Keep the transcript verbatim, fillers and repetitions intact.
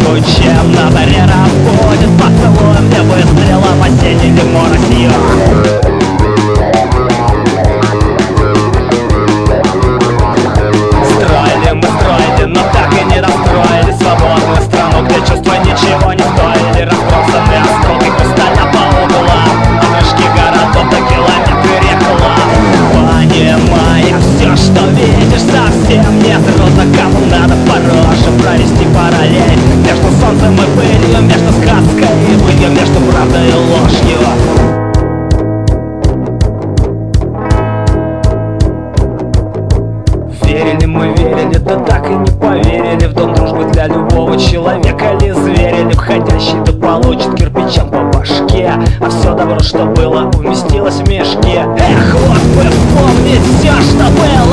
скучаем на заре разбудит поцелуем, где выстрела в осенний зиму Россию. Строили мы, строили, но так и не достроили свободную страну, где чувства ничего не стоили. Разбросанные осколки хрусталя по углам, от рожки городов до километры рек лав. Понимая все, что видишь, совсем нет рода, кому надо пороже провести параллель между солнцем и пылью, между сказкой и былью, между правдой и ложью. Верили мы, верили, да так и не поверили в дом дружбы для любого человека ли зверили. Входящий да получит кирпичом по башке, а все добро, что было, уместилось в мешке. Эх, вот бы вспомнить все, что было.